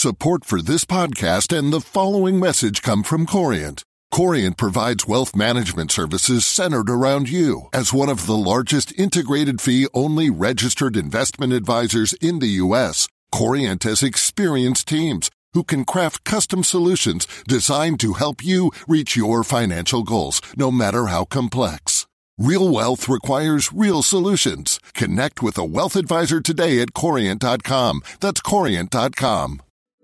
Support for this podcast and the following message come from Corient. Corient provides wealth management services centered around you. As one of the largest integrated fee-only registered investment advisors in the U.S., Corient has experienced teams who can craft custom solutions designed to help you reach your financial goals, no matter how complex. Real wealth requires real solutions. Connect with a wealth advisor today at Corient.com. That's Corient.com.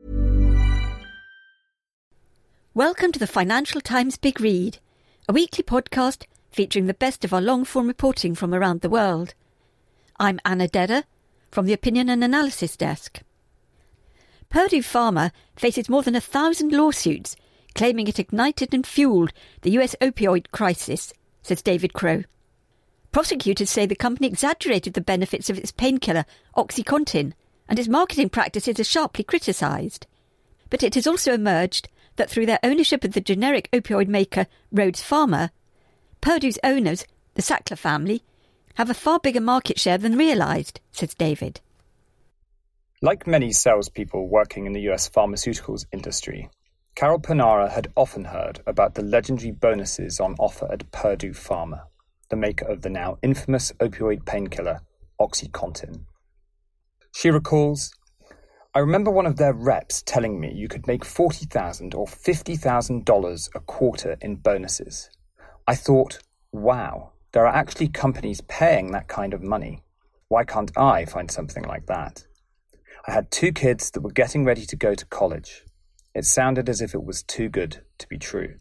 Welcome to the Financial Times Big Read, a weekly podcast featuring the best of our long-form reporting from around the world. I'm Anna Dedder from the Opinion and Analysis Desk. Purdue Pharma faces more than 1,000 lawsuits claiming it ignited and fueled the US opioid crisis, says David Crow. Prosecutors say the company exaggerated the benefits of its painkiller, OxyContin, and its marketing practices are sharply criticised. But it has also emerged that through their ownership of the generic opioid maker Rhodes Pharma, Purdue's owners, the Sackler family, have a far bigger market share than realised, says David. Like many salespeople working in the US pharmaceuticals industry, Carol Panara had often heard about the legendary bonuses on offer at Purdue Pharma, the maker of the now infamous opioid painkiller OxyContin. She recalls, "I remember one of their reps telling me you could make $40,000 or $50,000 a quarter in bonuses. I thought, wow, there are actually companies paying that kind of money. Why can't I find something like that? I had 2 kids that were getting ready to go to college. It sounded as if it was too good to be true."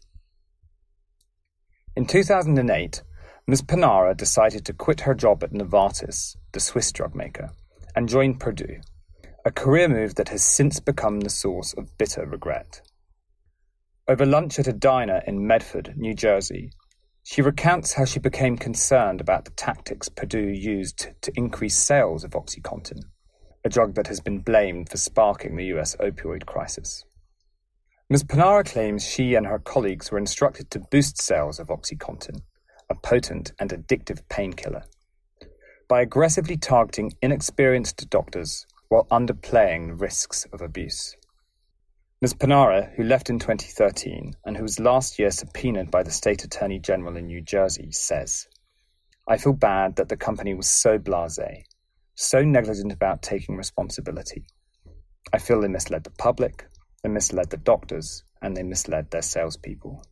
In 2008, Ms. Panara decided to quit her job at Novartis, the Swiss drug maker, and join Purdue, a career move that has since become the source of bitter regret. Over lunch at a diner in Medford, New Jersey, she recounts how she became concerned about the tactics Purdue used to increase sales of OxyContin, a drug that has been blamed for sparking the US opioid crisis. Ms. Panara claims she and her colleagues were instructed to boost sales of OxyContin, a potent and addictive painkiller, by aggressively targeting inexperienced doctors while underplaying the risks of abuse. Ms. Panara, who left in 2013 and who was last year subpoenaed by the State Attorney General in New Jersey, says, "I feel bad that the company was so blasé, so negligent about taking responsibility. I feel they misled the public, they misled the doctors, and they misled their salespeople."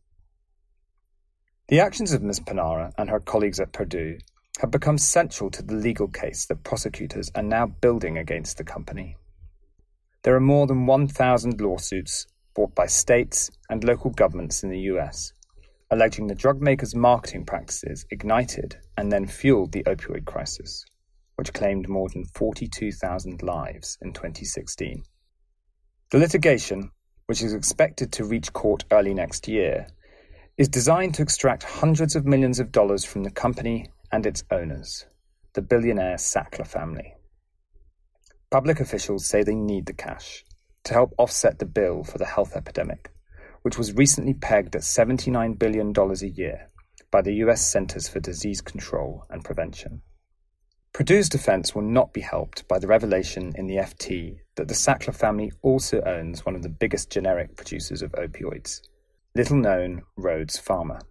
The actions of Ms. Panara and her colleagues at Purdue have become central to the legal case that prosecutors are now building against the company. There are more than 1,000 lawsuits brought by states and local governments in the US, alleging the drug maker's marketing practices ignited and then fueled the opioid crisis, which claimed more than 42,000 lives in 2016. The litigation, which is expected to reach court early next year, is designed to extract hundreds of millions of dollars from the company and its owners, the billionaire Sackler family. Public officials say they need the cash to help offset the bill for the health epidemic, which was recently pegged at $79 billion a year by the US Centers for Disease Control and Prevention. Purdue's defense will not be helped by the revelation in the FT that the Sackler family also owns one of the biggest generic producers of opioids, little-known Rhodes Pharma.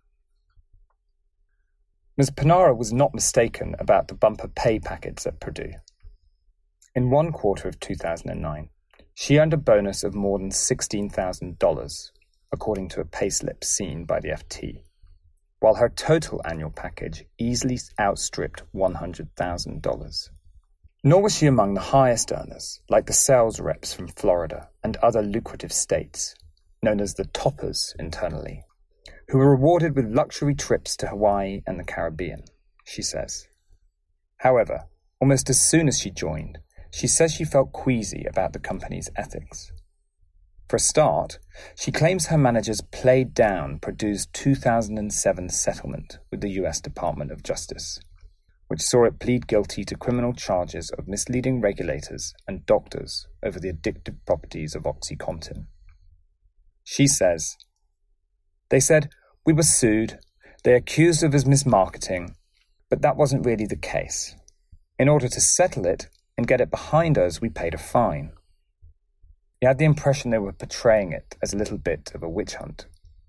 Ms. Panara was not mistaken about the bumper pay package at Purdue. In one quarter of 2009, she earned a bonus of more than $16,000, according to a payslip seen by the FT, while her total annual package easily outstripped $100,000. Nor was she among the highest earners, like the sales reps from Florida and other lucrative states, known as the toppers internally, who were rewarded with luxury trips to Hawaii and the Caribbean, she says. However, almost as soon as she joined, she says she felt queasy about the company's ethics. For a start, she claims her managers played down Purdue's 2007 settlement with the US Department of Justice, which saw it plead guilty to criminal charges of misleading regulators and doctors over the addictive properties of OxyContin. She says, "They said, we were sued, they accused of us mismarketing, but that wasn't really the case. In order to settle it and get it behind us, we paid a fine. He had the impression they were portraying it as a little bit of a witch hunt.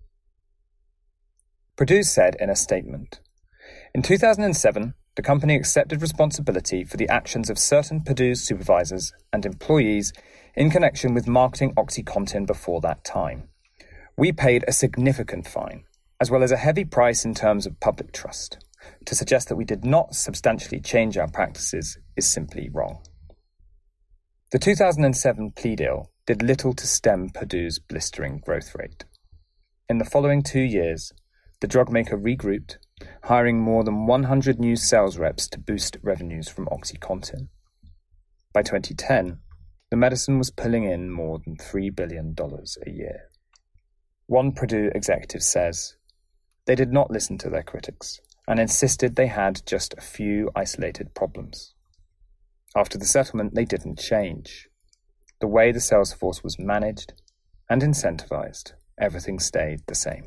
Purdue said in a statement, "In 2007, the company accepted responsibility for the actions of certain Purdue supervisors and employees in connection with marketing OxyContin before that time. We paid a significant fine, as well as a heavy price in terms of public trust. To suggest that we did not substantially change our practices is simply wrong." The 2007 plea deal did little to stem Purdue's blistering growth rate. In the following 2 years, the drug maker regrouped, hiring more than 100 new sales reps to boost revenues from OxyContin. By 2010, the medicine was pulling in more than $3 billion a year. One Purdue executive says, "They did not listen to their critics and insisted they had just a few isolated problems. After the settlement, they didn't change. The way the sales force was managed and incentivized, everything stayed the same."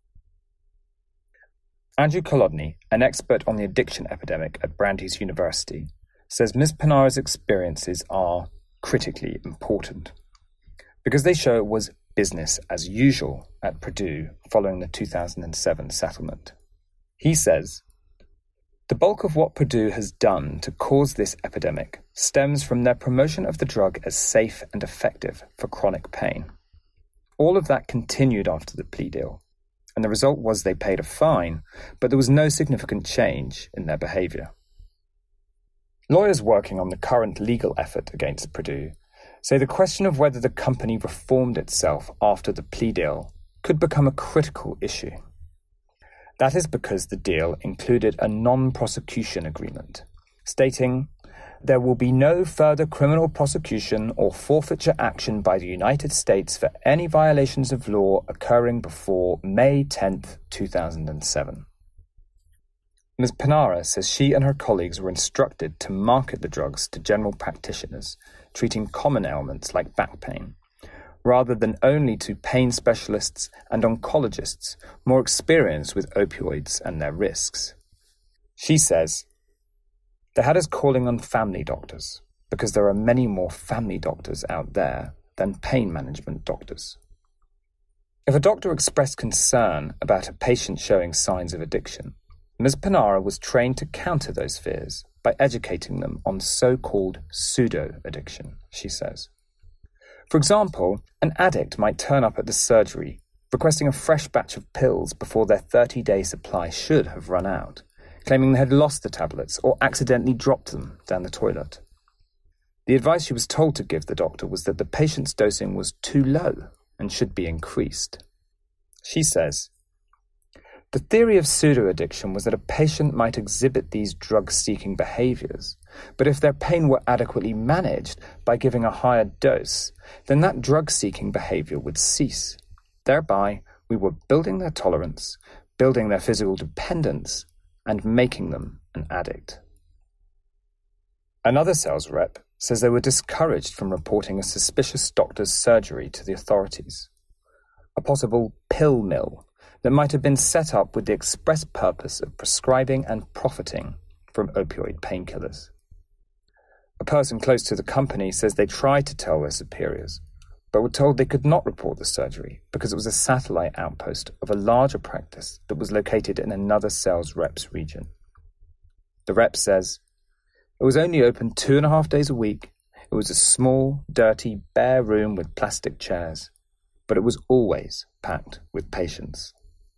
Andrew Kolodny, an expert on the addiction epidemic at Brandeis University, says Ms. Panara's experiences are critically important because they show it was business as usual at Purdue following the 2007 settlement. He says, "The bulk of what Purdue has done to cause this epidemic stems from their promotion of the drug as safe and effective for chronic pain. All of that continued after the plea deal, and the result was they paid a fine, but there was no significant change in their behavior." Lawyers working on the current legal effort against Purdue say the question of whether the company reformed itself after the plea deal could become a critical issue. That is because the deal included a non-prosecution agreement, stating, "There will be no further criminal prosecution or forfeiture action by the United States for any violations of law occurring before May 10, 2007. Ms. Panara says she and her colleagues were instructed to market the drugs to general practitioners treating common ailments like back pain, rather than only to pain specialists and oncologists more experienced with opioids and their risks. She says, "They had us calling on family doctors, because there are many more family doctors out there than pain management doctors. If a doctor expressed concern about a patient showing signs of addiction, Ms. Panara was trained to counter those fears by educating them on so-called pseudo-addiction," she says. For example, an addict might turn up at the surgery requesting a fresh batch of pills before their 30-day supply should have run out, claiming they had lost the tablets or accidentally dropped them down the toilet. The advice she was told to give the doctor was that the patient's dosing was too low and should be increased. She says, "The theory of pseudo-addiction was that a patient might exhibit these drug-seeking behaviors, but if their pain were adequately managed by giving a higher dose, then that drug-seeking behavior would cease. Thereby, we were building their tolerance, building their physical dependence, and making them an addict." Another sales rep says they were discouraged from reporting a suspicious doctor's surgery to the authorities, a possible pill mill that might have been set up with the express purpose of prescribing and profiting from opioid painkillers. A person close to the company says they tried to tell their superiors, but were told they could not report the surgery because it was a satellite outpost of a larger practice that was located in another sales rep's region. The rep says, "It was only open 2.5 days a week. It was a small, dirty, bare room with plastic chairs, but it was always packed with patients."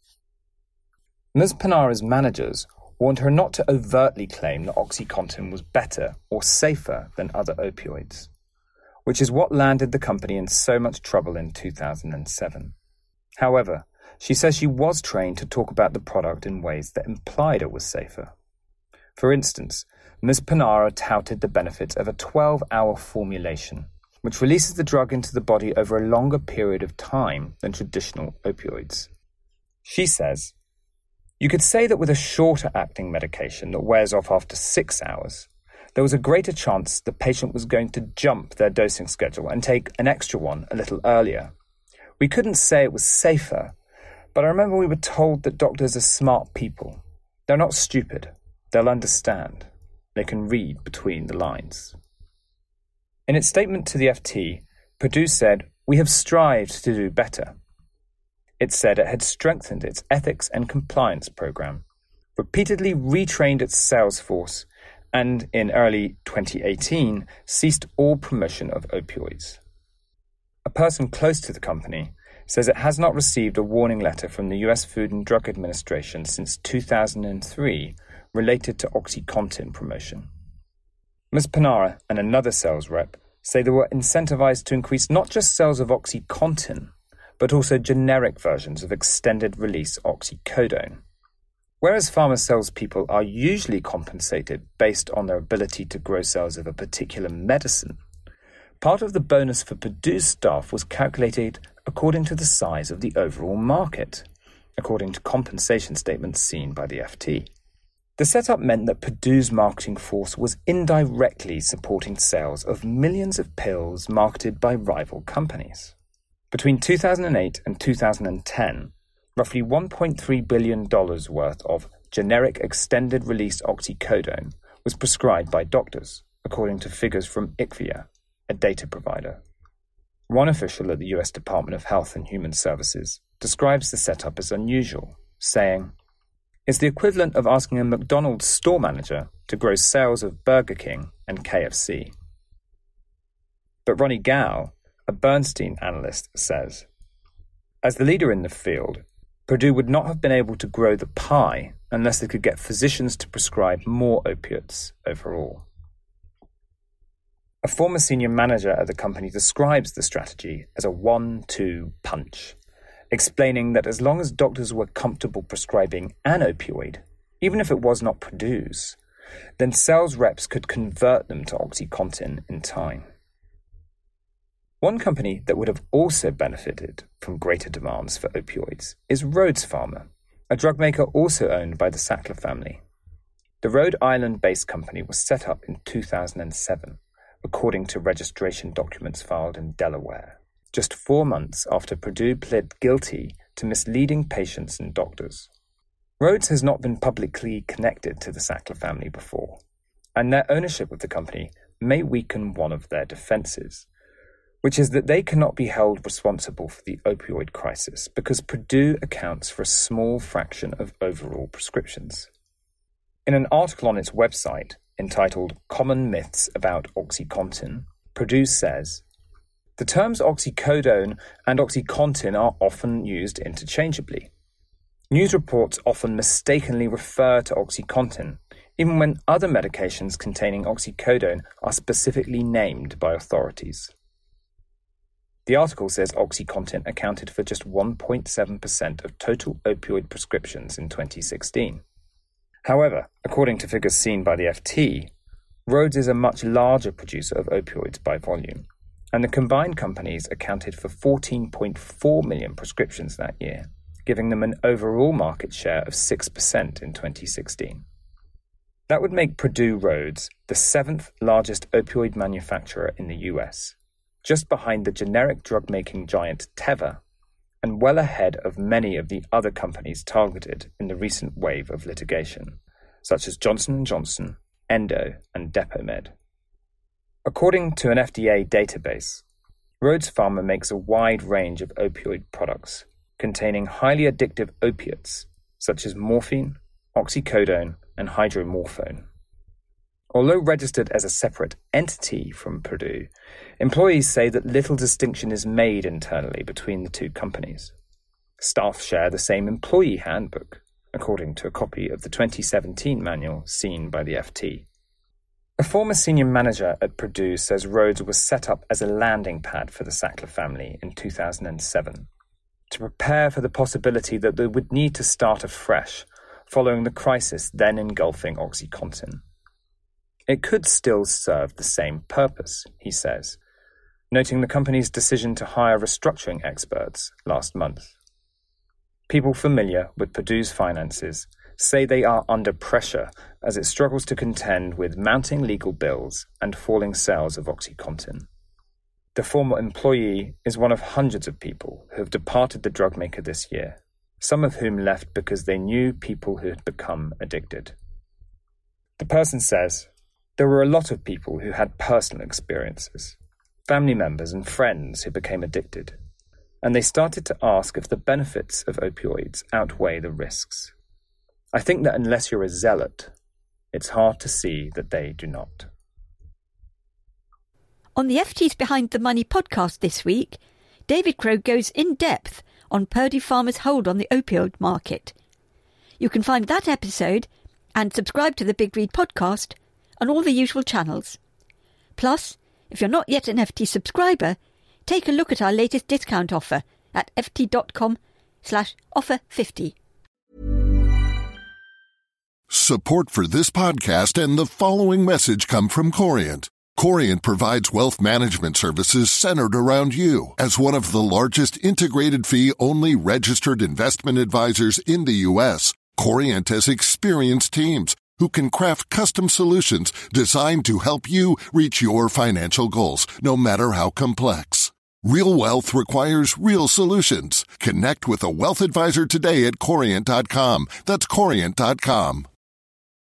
Ms. Panara's managers warned her not to overtly claim that OxyContin was better or safer than other opioids, which is what landed the company in so much trouble in 2007. However, she says she was trained to talk about the product in ways that implied it was safer. For instance, Ms. Panara touted the benefits of a 12-hour formulation, which releases the drug into the body over a longer period of time than traditional opioids. She says, "You could say that with a shorter-acting medication that wears off after 6 hours, there was a greater chance the patient was going to jump their dosing schedule and take an extra one a little earlier. We couldn't say it was safer, but I remember we were told that doctors are smart people. They're not stupid. They'll understand. They can read between the lines." In its statement to the FT, Purdue said, "We have strived to do better." It said it had strengthened its ethics and compliance program, repeatedly retrained its sales force, and in early 2018 ceased all promotion of opioids. A person close to the company says it has not received a warning letter from the US Food and Drug Administration since 2003 related to OxyContin promotion. Ms. Panara and another sales rep say they were incentivized to increase not just sales of OxyContin, but also generic versions of extended-release oxycodone. Whereas pharma salespeople are usually compensated based on their ability to grow sales of a particular medicine, part of the bonus for Purdue's staff was calculated according to the size of the overall market, according to compensation statements seen by the FT. The setup meant that Purdue's marketing force was indirectly supporting sales of millions of pills marketed by rival companies. Between 2008 and 2010, roughly $1.3 billion worth of generic extended-release oxycodone was prescribed by doctors, according to figures from IQVIA, a data provider. One official at the US Department of Health and Human Services describes the setup as unusual, saying, "It's the equivalent of asking a McDonald's store manager to grow sales of Burger King and KFC." But Ronnie Gao, a Bernstein analyst, says, as the leader in the field, Purdue would not have been able to grow the pie unless they could get physicians to prescribe more opiates overall. A former senior manager at the company describes the strategy as a 1-2 punch, explaining that as long as doctors were comfortable prescribing an opioid, even if it was not Purdue's, then sales reps could convert them to OxyContin in time. One company that would have also benefited from greater demands for opioids is Rhodes Pharma, a drug maker also owned by the Sackler family. The Rhode Island-based company was set up in 2007, according to registration documents filed in Delaware, just 4 months after Purdue pled guilty to misleading patients and doctors. Rhodes has not been publicly connected to the Sackler family before, and their ownership of the company may weaken one of their defenses, which is that they cannot be held responsible for the opioid crisis because Purdue accounts for a small fraction of overall prescriptions. In an article on its website entitled Common Myths About OxyContin, Purdue says, "The terms oxycodone and OxyContin are often used interchangeably. News reports often mistakenly refer to OxyContin, even when other medications containing oxycodone are specifically named by authorities." The article says OxyContin accounted for just 1.7% of total opioid prescriptions in 2016. However, according to figures seen by the FT, Rhodes is a much larger producer of opioids by volume, and the combined companies accounted for 14.4 million prescriptions that year, giving them an overall market share of 6% in 2016. That would make Purdue Rhodes the 7th largest opioid manufacturer in the US, just behind the generic drug-making giant Teva, and well ahead of many of the other companies targeted in the recent wave of litigation, such as Johnson & Johnson, Endo, and Depomed. According to an FDA database, Rhodes Pharma makes a wide range of opioid products containing highly addictive opiates, such as morphine, oxycodone, and hydromorphone. Although registered as a separate entity from Purdue, employees say that little distinction is made internally between the two companies. Staff share the same employee handbook, according to a copy of the 2017 manual seen by the FT. A former senior manager at Purdue says Rhodes was set up as a landing pad for the Sackler family in 2007, to prepare for the possibility that they would need to start afresh following the crisis then engulfing OxyContin. It could still serve the same purpose, he says, noting the company's decision to hire restructuring experts last month. People familiar with Purdue's finances say they are under pressure as it struggles to contend with mounting legal bills and falling sales of OxyContin. The former employee is one of hundreds of people who have departed the drug maker this year, some of whom left because they knew people who had become addicted. The person says, "There were a lot of people who had personal experiences. family members and friends who became addicted, and they started to ask if the benefits of opioids outweigh the risks. I think that unless you're a zealot, it's hard to see that they do not. On the FT's Behind the Money podcast this week, David Crowe goes in depth on Purdue Pharma's hold on the opioid market. You can find that episode and subscribe to the Big Read podcast on all the usual channels. Plus, if you're not yet an FT subscriber, take a look at our latest discount offer at ft.com/offer50. Support for this podcast and the following message come from Corient. Corient provides wealth management services centered around you. As one of the largest integrated fee-only registered investment advisors in the U.S., Corient has experienced teams who can craft custom solutions designed to help you reach your financial goals, no matter how complex. Real wealth requires real solutions. Connect with a wealth advisor today at Corient.com. That's Corient.com.